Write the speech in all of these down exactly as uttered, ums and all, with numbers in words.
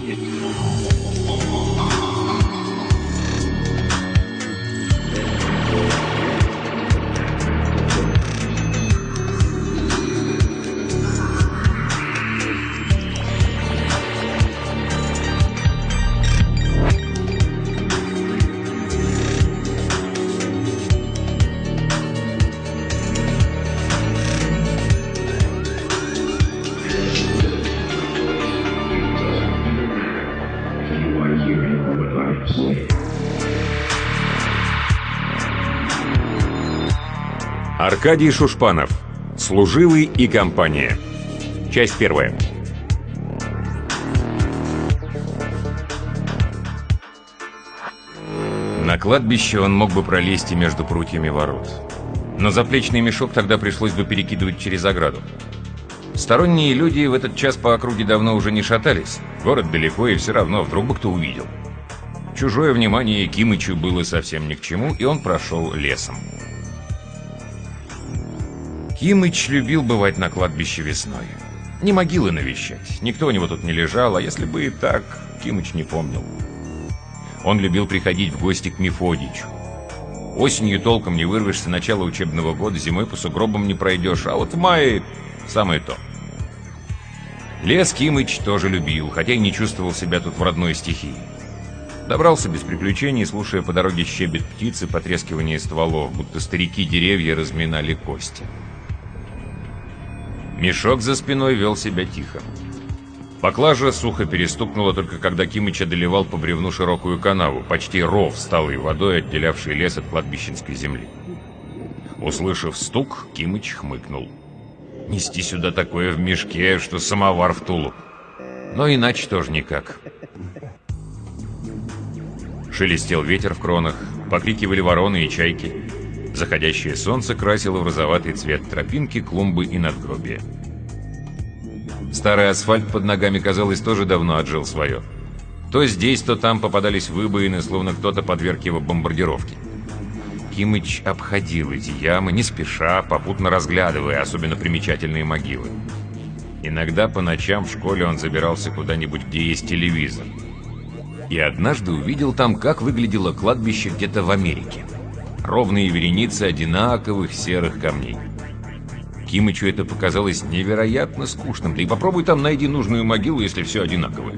Аркадий Шушпанов. Служивый и компания. Часть первая. На кладбище он мог бы пролезть и между прутьями ворот. Но заплечный мешок тогда пришлось бы перекидывать через ограду. Сторонние люди в этот час по округе давно уже не шатались. Город далеко, и все равно вдруг бы кто увидел. Чужое внимание Кимычу было совсем ни к чему, и он прошел лесом. Кимыч любил бывать на кладбище весной. Не могилы навещать, никто у него тут не лежал, а если бы и так, Кимыч не помнил. Он любил приходить в гости к Мефодичу. Осенью толком не вырвешься, начало учебного года, зимой по сугробам не пройдешь, а вот в мае самое то. Лес Кимыч тоже любил, хотя и не чувствовал себя тут в родной стихии. Добрался без приключений, слушая по дороге щебет птицы, потрескивание стволов, будто старики деревья разминали кости. Мешок за спиной вел себя тихо. Поклажа сухо перестукнула только когда Кимыч одолевал по бревну широкую канаву, почти ров с талой водой, отделявший лес от кладбищенской земли. Услышав стук, Кимыч хмыкнул. Нести сюда такое в мешке, что самовар в тулуп. Но иначе тоже никак. Шелестел ветер в кронах, покрикивали вороны и чайки. Заходящее солнце красило в розоватый цвет тропинки, клумбы и надгробия. Старый асфальт под ногами, казалось, тоже давно отжил свое. То здесь, то там попадались выбоины, словно кто-то подверг его бомбардировке. Кимыч обходил эти ямы, не спеша, попутно разглядывая особенно примечательные могилы. Иногда по ночам в школе он забирался куда-нибудь, где есть телевизор. И однажды увидел там, как выглядело кладбище где-то в Америке. Ровные вереницы одинаковых серых камней. Кимычу это показалось невероятно скучным. Да и попробуй там найди нужную могилу, если все одинаковое.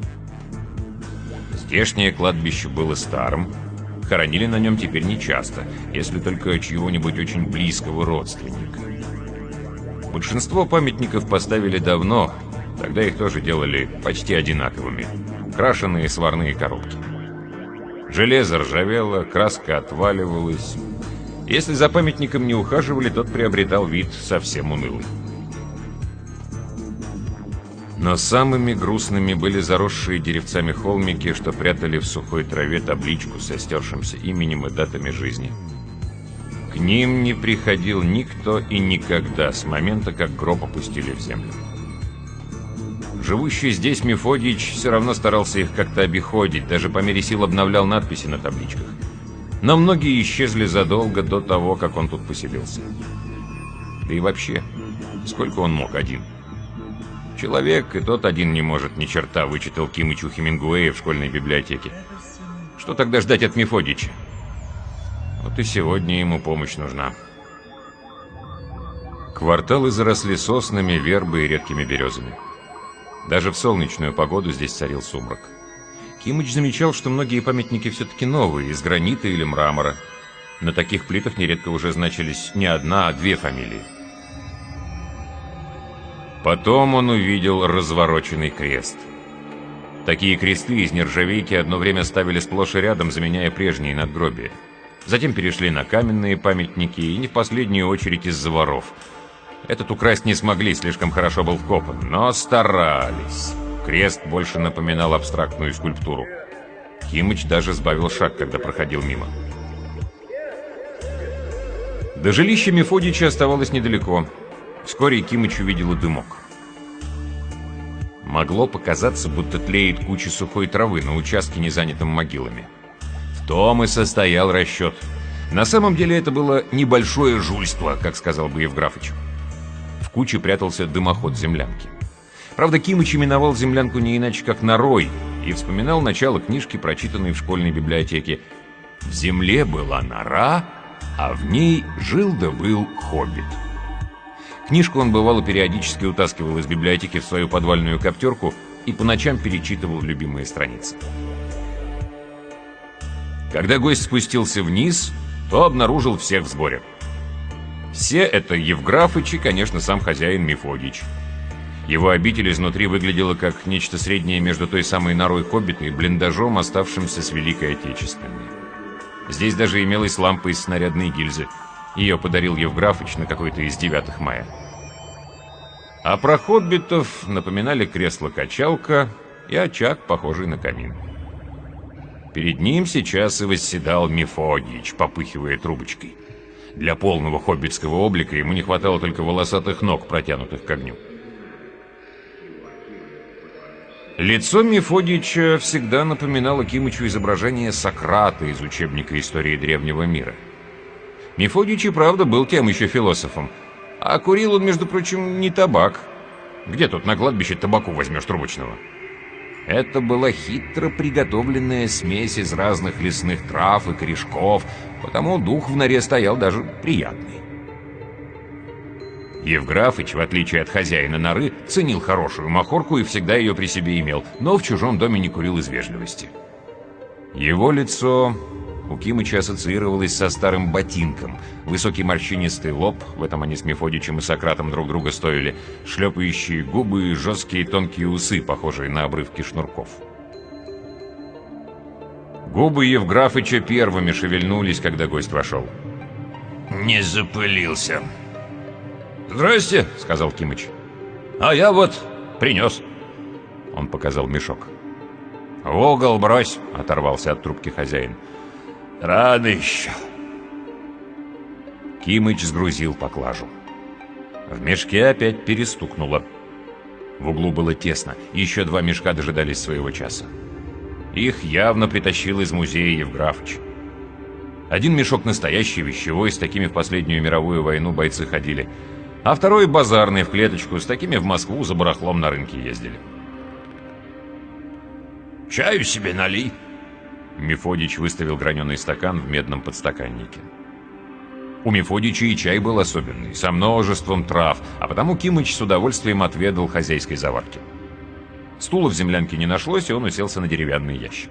Здешнее кладбище было старым. Хоронили на нем теперь нечасто, если только чьего-нибудь очень близкого родственника. Большинство памятников поставили давно, тогда их тоже делали почти одинаковыми. Крашеные сварные коробки. Железо ржавело, краска отваливалась. Если за памятником не ухаживали, тот приобретал вид совсем унылый. Но самыми грустными были заросшие деревцами холмики, что прятали в сухой траве табличку со стершимся именем и датами жизни. К ним не приходил никто и никогда с момента, как гроб опустили в землю. Живущий здесь Мефодич все равно старался их как-то обиходить, даже по мере сил обновлял надписи на табличках. Но многие исчезли задолго до того, как он тут поселился. Да и вообще, сколько он мог один? Человек и тот один не может ни черта, вычитал Кимыч у Хемингуэя в школьной библиотеке. Что тогда ждать от Мефодича? Вот и сегодня ему помощь нужна. Кварталы заросли соснами, вербой и редкими березами. Даже в солнечную погоду здесь царил сумрак. Кимыч замечал, что многие памятники все-таки новые, из гранита или мрамора. На таких плитах нередко уже значились не одна, а две фамилии. Потом он увидел развороченный крест. Такие кресты из нержавейки одно время ставили сплошь и рядом, заменяя прежние надгробия. Затем перешли на каменные памятники, и не в последнюю очередь из-за воров. Этот украсть не смогли, слишком хорошо был вкопан, но старались. Крест больше напоминал абстрактную скульптуру. Кимыч даже сбавил шаг, когда проходил мимо. До жилища Мефодича оставалось недалеко. Вскоре Кимыч увидел дымок. Могло показаться, будто тлеет куча сухой травы на участке, не занятом могилами. В том и состоял расчет. На самом деле это было небольшое жульство, как сказал бы Евграфыч. В куче прятался дымоход землянки. Правда, Кимыч именовал землянку не иначе, как норой, и вспоминал начало книжки, прочитанной в школьной библиотеке. В земле была нора, а в ней жил да был хоббит. Книжку он, бывало, периодически утаскивал из библиотеки в свою подвальную коптерку и по ночам перечитывал любимые страницы. Когда гость спустился вниз, то обнаружил всех в сборе. Все это Евграфыч и, конечно, сам хозяин Мефодич. Его обитель изнутри выглядела как нечто среднее между той самой норой хоббита и блиндажом, оставшимся с Великой Отечественной. Здесь даже имелась лампа из снарядной гильзы. Ее подарил Евграфыч на какой-то из девятых мая. А про хоббитов напоминали кресло-качалка и очаг, похожий на камин. Перед ним сейчас и восседал Мефодич, попыхивая трубочкой. Для полного хоббитского облика ему не хватало только волосатых ног, протянутых к огню. Лицо Мефодича всегда напоминало Кимычу изображение Сократа из учебника истории древнего мира. Мефодич и правда был тем еще философом, а курил он, между прочим, не табак. Где тут на кладбище табаку возьмешь трубочного? Это была хитро приготовленная смесь из разных лесных трав и корешков, потому дух в норе стоял даже приятный. Евграфыч, в отличие от хозяина норы, ценил хорошую махорку и всегда ее при себе имел, но в чужом доме не курил из вежливости. Его лицо у Кимыча ассоциировалось со старым ботинком. Высокий морщинистый лоб, в этом они с Мефодичем и Сократом друг друга стоили, шлепающие губы и жесткие тонкие усы, похожие на обрывки шнурков. Губы Евграфыча первыми шевельнулись, когда гость вошел. «Не запылился». «Здрасте», — сказал Кимыч. «А я вот принес». Он показал мешок. «В угол брось», — оторвался от трубки хозяин. «Рано еще». Кимыч сгрузил поклажу. В мешке опять перестукнуло. В углу было тесно, еще два мешка дожидались своего часа. Их явно притащил из музея Евграфыч. Один мешок настоящий, вещевой, с такими в последнюю мировую войну бойцы ходили, а второй базарный, в клеточку, с такими в Москву за барахлом на рынке ездили. «Чаю себе налей». Мефодич выставил граненый стакан в медном подстаканнике. У Мефодича и чай был особенный, со множеством трав, а потому Кимыч с удовольствием отведал хозяйской заварки. Стула в землянке не нашлось, и он уселся на деревянный ящик.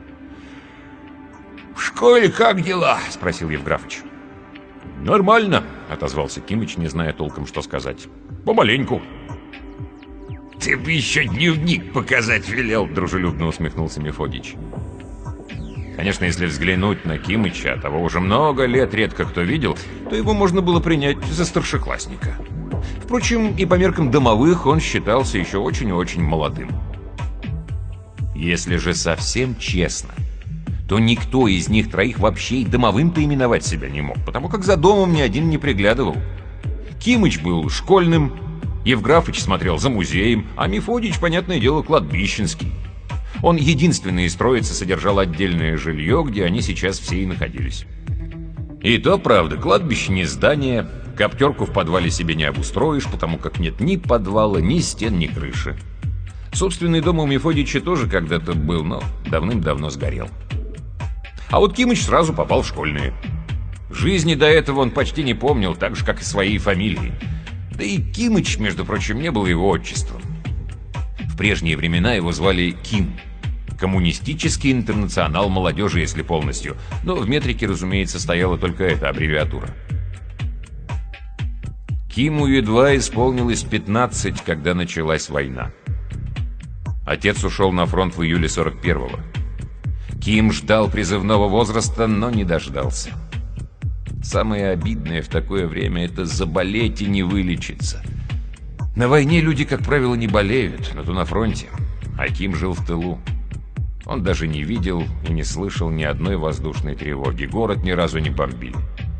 «В школе как дела?» — спросил Евграфыч. «Нормально», — отозвался Кимыч, не зная толком, что сказать. «Помаленьку». «Ты бы еще дневник показать велел», — дружелюбно усмехнулся Мефодич. Конечно, если взглянуть на Кимыча, того уже много лет редко кто видел, то его можно было принять за старшеклассника. Впрочем, и по меркам домовых он считался еще очень и очень молодым. Если же совсем честно, то никто из них троих вообще и домовым-то именовать себя не мог, потому как за домом ни один не приглядывал. Кимыч был школьным, Евграфыч смотрел за музеем, а Мефодич, понятное дело, кладбищенский. Он единственный из троицы содержал отдельное жилье, где они сейчас все и находились. И то, правда, кладбище не здание, коптерку в подвале себе не обустроишь, потому как нет ни подвала, ни стен, ни крыши. Собственный дом у Мефодича тоже когда-то был, но давным-давно сгорел. А вот Кимыч сразу попал в школьные. Жизни до этого он почти не помнил, так же, как и своей фамилии. Да и Кимыч, между прочим, не был его отчеством. В прежние времена его звали Ким. Коммунистический интернационал молодежи, если полностью. Но в метрике, разумеется, стояла только эта аббревиатура. Киму едва исполнилось пятнадцать, когда началась война. Отец ушел на фронт в июле сорок первого. Ким ждал призывного возраста, но не дождался. Самое обидное в такое время — это заболеть и не вылечиться. На войне люди, как правило, не болеют, но то на фронте. А Ким жил в тылу. Он даже не видел и не слышал ни одной воздушной тревоги. Город ни разу не бомбили.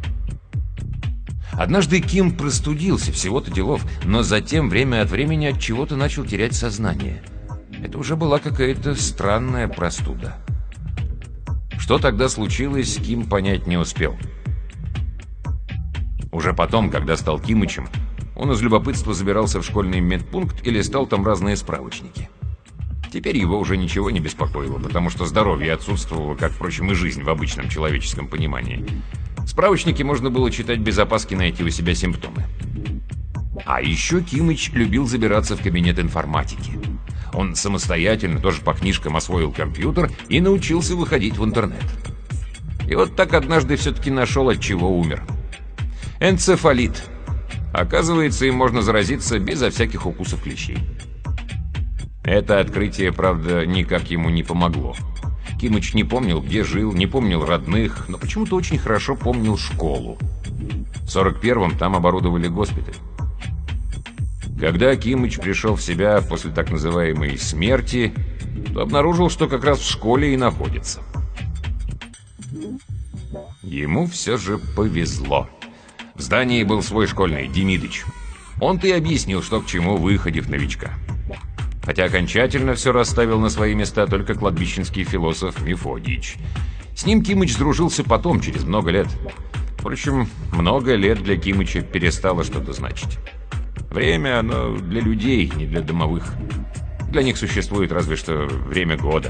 Однажды Ким простудился, всего-то делов, но затем время от времени от чего-то начал терять сознание. Это уже была какая-то странная простуда. Что тогда случилось, Ким понять не успел. Уже потом, когда стал Кимычем, Он из любопытства забирался в школьный медпункт и листал там разные справочники. Теперь его уже ничего не беспокоило, потому что здоровье отсутствовало, как, впрочем, и жизнь в обычном человеческом понимании. В справочнике можно было читать без опаски найти у себя симптомы. А еще Кимыч любил забираться в кабинет информатики. Он самостоятельно, тоже по книжкам, освоил компьютер и научился выходить в интернет. И вот так однажды все-таки нашел, от чего умер. Энцефалит. Оказывается, им можно заразиться безо всяких укусов клещей. Это открытие, правда, никак ему не помогло. Кимыч не помнил, где жил, не помнил родных, но почему-то очень хорошо помнил школу. В сорок первом там оборудовали госпиталь. Когда Кимыч пришел в себя после так называемой «смерти», то обнаружил, что как раз в школе и находится. Ему все же повезло. В здании был свой школьный Демидыч. Он-то и объяснил, что к чему, выходив новичка. Хотя окончательно все расставил на свои места только кладбищенский философ Мефодич. С ним Кимыч сдружился потом, через много лет. Впрочем, много лет для Кимыча перестало что-то значить. Время, оно для людей, не для домовых. Для них существует разве что время года.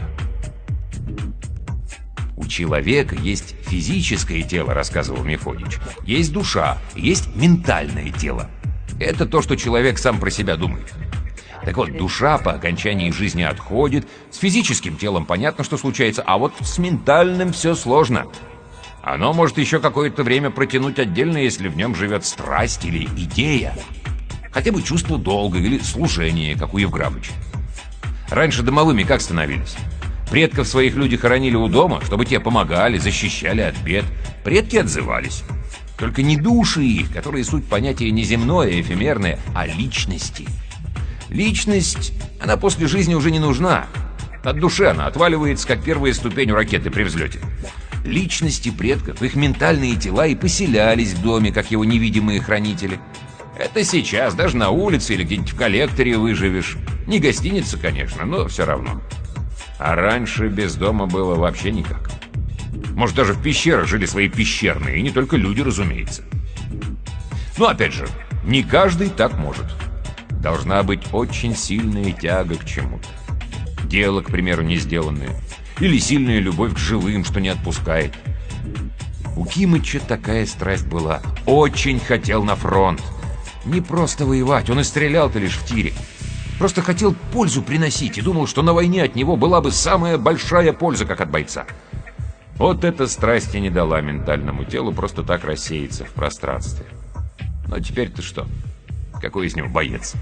У человека есть физическое тело, рассказывал Мефодич. Есть душа, есть ментальное тело. Это то, что человек сам про себя думает. Так вот, душа по окончании жизни отходит, с физическим телом понятно, что случается, а вот с ментальным все сложно. Оно может еще какое-то время протянуть отдельно, если в нем живет страсть или идея. Хотя бы чувство долга или служения, как у Евграфыча. Раньше домовыми как становились? Предков своих люди хоронили у дома, чтобы те помогали, защищали от бед. Предки отзывались. Только не души их, которые суть понятия не земное, эфемерное, а личности. Личность, она после жизни уже не нужна. От души она отваливается, как первая ступень у ракеты при взлете. Личности предков, их ментальные тела и поселялись в доме, как его невидимые хранители. Это сейчас, даже на улице или где-нибудь в коллекторе выживешь. Не гостиница, конечно, но все равно. А раньше без дома было вообще никак. Может, даже в пещерах жили свои пещерные, и не только люди, разумеется. Но опять же, не каждый так может. Должна быть очень сильная тяга к чему-то. Дело, к примеру, не сделанное. Или сильная любовь к живым, что не отпускает. У Кимыча такая страсть была. Очень хотел на фронт. Не просто воевать, он и стрелял-то лишь в тире. Просто хотел пользу приносить и думал, что на войне от него была бы самая большая польза, как от бойца. Вот эта страсть и не дала ментальному телу просто так рассеяться в пространстве. Но теперь-то что? Какой из него боец?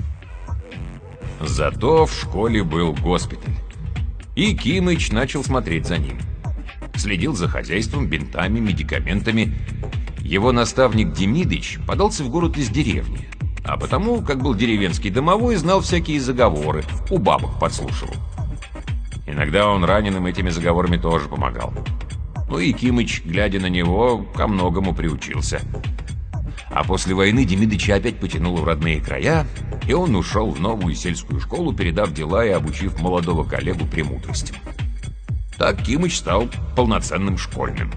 Зато в школе был госпиталь. И Кимыч начал смотреть за ним. Следил за хозяйством, бинтами, медикаментами. Его наставник Демидыч подался в город из деревни. А потому, как был деревенский домовой, знал всякие заговоры, у бабок подслушивал. Иногда он раненым этими заговорами тоже помогал. Ну и Кимыч, глядя на него, ко многому приучился. А после войны Демидыча опять потянуло в родные края, и он ушел в новую сельскую школу, передав дела и обучив молодого коллегу премудростям. Так Кимыч стал полноценным школьным.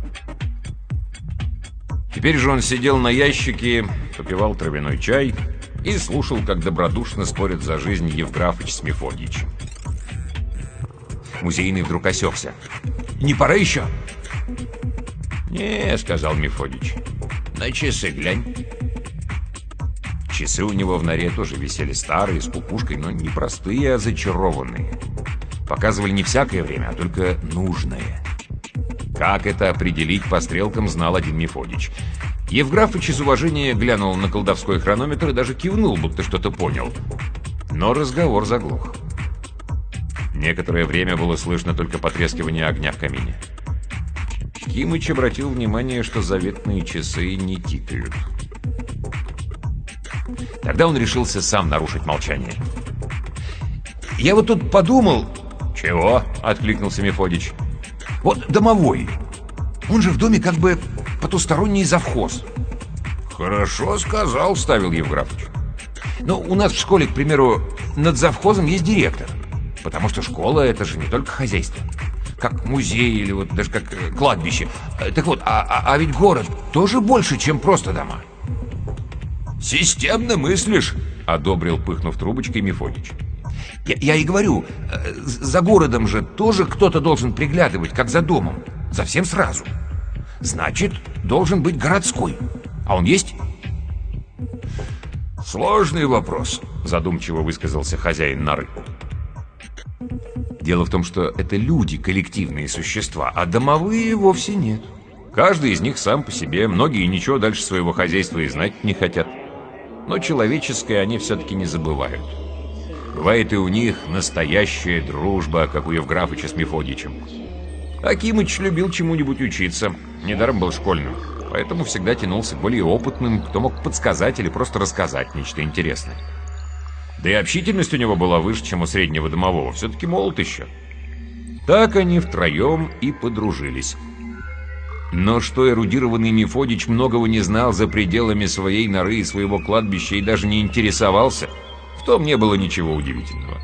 Теперь же он сидел на ящике, попивал травяной чай и слушал, как добродушно спорят за жизнь Евграфыч с Мефодичем. Музейный вдруг осекся. «Не пора еще?» «Не», — сказал Мефодич. «На часы глянь». Часы у него в норе тоже висели старые, с кукушкой, но не простые, а зачарованные. Показывали не всякое время, а только нужное. Как это определить по стрелкам, знал один Мефодич. Евграфыч из уважения глянул на колдовской хронометр и даже кивнул, будто что-то понял. Но разговор заглох. Некоторое время было слышно только потрескивание огня в камине. Кимыч обратил внимание, что заветные часы не тикают. Тогда он решился сам нарушить молчание. «Я вот тут подумал...» «Чего?» — откликнулся Мефодич. «Вот домовой. Он же в доме как бы потусторонний завхоз». «Хорошо сказал», — вставил Евграфыч. «Но у нас в школе, к примеру, над завхозом есть директор. Потому что школа — это же не только хозяйство. Как музей или вот даже как кладбище. Так вот, а, а, а ведь город тоже больше, чем просто дома». Системно мыслишь, одобрил, пыхнув трубочкой, Мефодич. Я, я и говорю, э, за городом же тоже кто-то должен приглядывать, как за домом. Совсем сразу. Значит, должен быть городской. А он есть? Сложный вопрос, задумчиво высказался хозяин норы. Дело в том, что это люди, коллективные существа, а домовые вовсе нет. Каждый из них сам по себе, многие ничего дальше своего хозяйства и знать не хотят. Но человеческое они все-таки не забывают. Бывает и у них настоящая дружба, как у Евграфыча с Мефодичем. А Кимыч любил чему-нибудь учиться, недаром был школьным, поэтому всегда тянулся к более опытным, кто мог подсказать или просто рассказать нечто интересное. Да и общительность у него была выше, чем у среднего домового, все-таки молод еще. Так они втроем и подружились. Но что эрудированный Мефодич многого не знал за пределами своей норы и своего кладбища и даже не интересовался, в том не было ничего удивительного.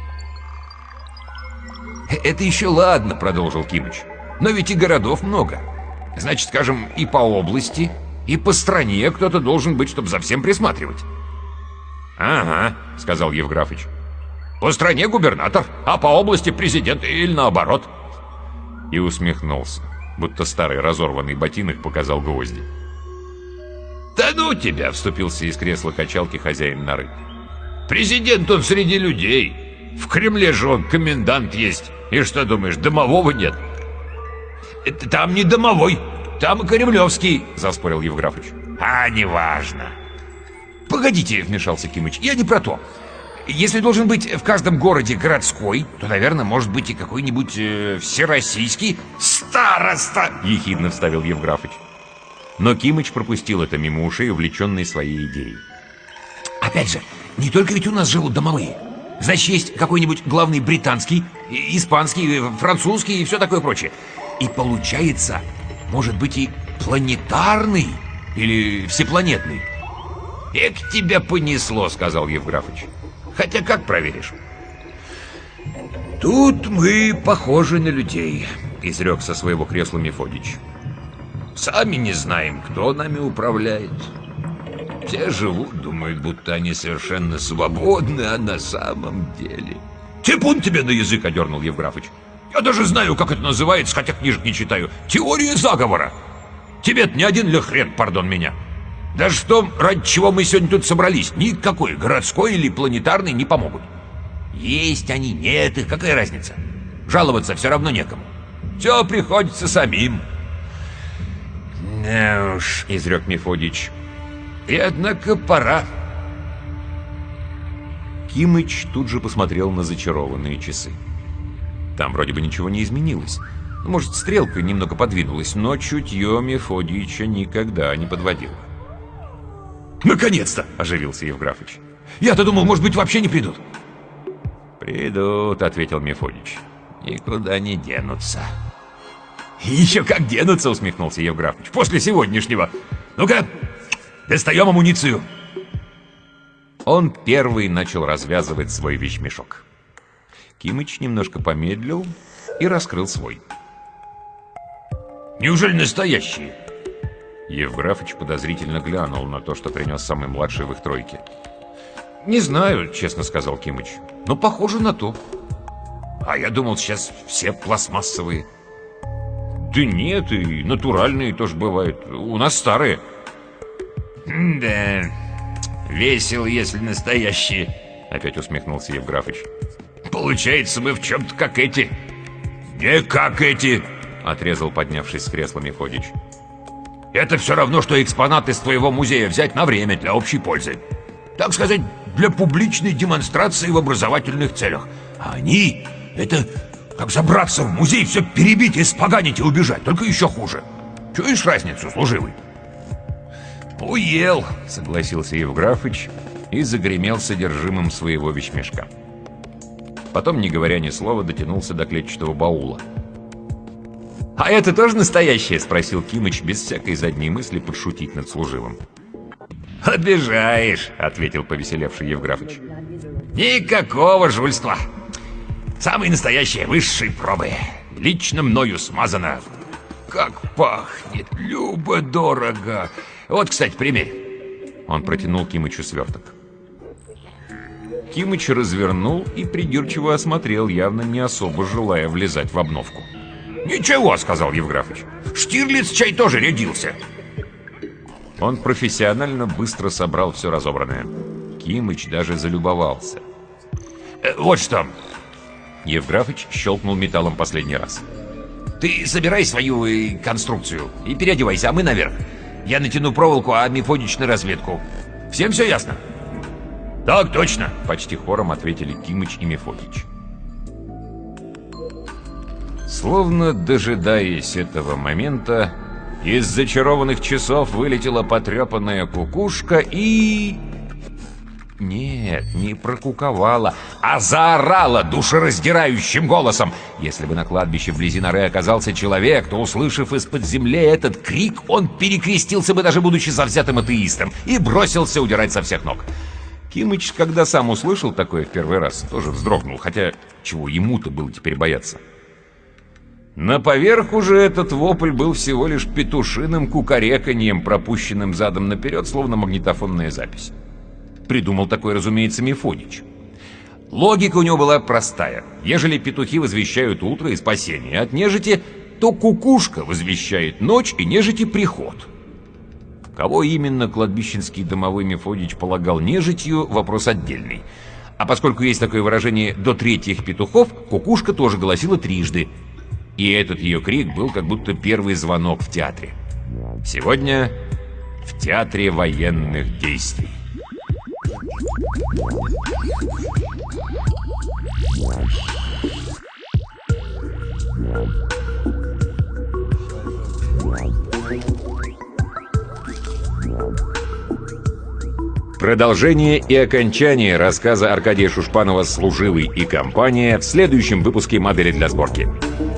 «Это еще ладно», — продолжил Кимыч. «Но ведь и городов много. Значит, скажем, и по области, и по стране кто-то должен быть, чтобы за всем присматривать». «Ага», — сказал Евграфыч. «По стране губернатор, а по области президент или наоборот». И усмехнулся, будто старый разорванный ботинок показал гвозди. «Да ну тебя!» — вступился из кресла качалки хозяин норы. «Президент он среди людей. В Кремле же он комендант есть. И что думаешь, домового нет?» «Это там не домовой, там кремлевский», — заспорил Евграфыч. «А, неважно». «Погодите», — вмешался Кимыч, — «я не про то. Если должен быть в каждом городе городской, то, наверное, может быть и какой-нибудь э, всероссийский староста», — ехидно вставил Евграфыч. Но Кимыч пропустил это мимо ушей, увлеченный своей идеей. «Опять же, не только ведь у нас живут домовые. Значит, есть какой-нибудь главный британский, испанский, французский и все такое прочее. И получается, может быть и планетарный или всепланетный». «Эк, тебя понесло», — сказал Евграфыч. «Хотя как проверишь?» «Тут мы похожи на людей», — изрек со своего кресла Мефодич. «Сами не знаем, кто нами управляет. Все живут, думают, будто они совершенно свободны, а на самом деле...» «Типун тебе на язык!» — одернул Евграфыч. «Я даже знаю, как это называется, хотя книжек не читаю. Теория заговора. Тебе-то не один ли хрен, пардон меня? Даже в том, ради чего мы сегодня тут собрались, никакой городской или планетарный не помогут. Есть они, нет их, какая разница? Жаловаться все равно некому. Все приходится самим». «Да уж», — изрек Мефодич, — «и однако пора». Кимыч тут же посмотрел на зачарованные часы. Там вроде бы ничего не изменилось. Может, стрелка немного подвинулась, но чутье Мефодича никогда не подводило. «Наконец-то!» — оживился Евграфыч. «Я-то думал, может быть, вообще не придут». «Придут», — ответил Мефодич. «Никуда не денутся». «Еще как денутся!» — усмехнулся Евграфыч. «После сегодняшнего! Ну-ка, достаем амуницию!» Он первый начал развязывать свой вещмешок. Кимыч немножко помедлил и раскрыл свой. «Неужели настоящие?» Евграфыч подозрительно глянул на то, что принес самый младший в их тройке. «Не знаю», — честно сказал Кимыч. «Но похоже на то». «А я думал, сейчас все пластмассовые». «Да нет, и натуральные тоже бывают. У нас старые». «Да, весело, если настоящие», — опять усмехнулся Евграфыч. «Получается, мы в чем-то как эти». «Не как эти», — отрезал, поднявшись с кресла Мефодич. «Это все равно, что экспонат из твоего музея взять на время для общей пользы. Так сказать, для публичной демонстрации в образовательных целях. А они — это как забраться в музей, все перебить, испоганить и убежать, только еще хуже. Чуешь разницу, служивый?» «Уел», — согласился Евграфыч и загремел содержимым своего вещмешка. Потом, не говоря ни слова, дотянулся до клетчатого баула. «А это тоже настоящее?» — спросил Кимыч без всякой задней мысли подшутить над служивым. «Обижаешь», — ответил повеселевший Евграфыч. «Никакого жульства. Самые настоящие высшие пробы. Лично мною смазано. Как пахнет, любо-дорого. Вот, кстати, примерь». Он протянул Кимычу сверток. Кимыч развернул и придирчиво осмотрел, явно не особо желая влезать в обновку. «Ничего», — сказал Евграфыч. «Штирлиц чай тоже рядился». Он профессионально быстро собрал все разобранное. Кимыч даже залюбовался. Э, «Вот что». Евграфыч щелкнул металлом последний раз. «Ты собирай свою э, конструкцию и переодевайся, а мы наверх. Я натяну проволоку, а Мефодич на разведку. Всем все ясно?» «Так точно», — почти хором ответили Кимыч и Мефодич. Словно дожидаясь этого момента, из зачарованных часов вылетела потрепанная кукушка и... Нет, не прокуковала, а заорала душераздирающим голосом. Если бы на кладбище вблизи норы оказался человек, то, услышав из-под земли этот крик, он перекрестился бы, даже будучи завзятым атеистом, и бросился удирать со всех ног. Кимыч, когда сам услышал такое в первый раз, тоже вздрогнул, хотя чего ему-то было теперь бояться. На поверху же этот вопль был всего лишь петушиным кукареканьем, пропущенным задом наперед, словно магнитофонная запись. Придумал такое, разумеется, Мефодич. Логика у него была простая. Ежели петухи возвещают утро и спасение от нежити, то кукушка возвещает ночь и нежити приход. Кого именно кладбищенский домовой Мефодич полагал нежитью, вопрос отдельный. А поскольку есть такое выражение «до третьих петухов», кукушка тоже голосила трижды. И этот ее крик был как будто первый звонок в театре. Сегодня в театре военных действий. Продолжение и окончание рассказа Аркадия Шушпанова «Служивый и компания» в следующем выпуске «Модели для сборки».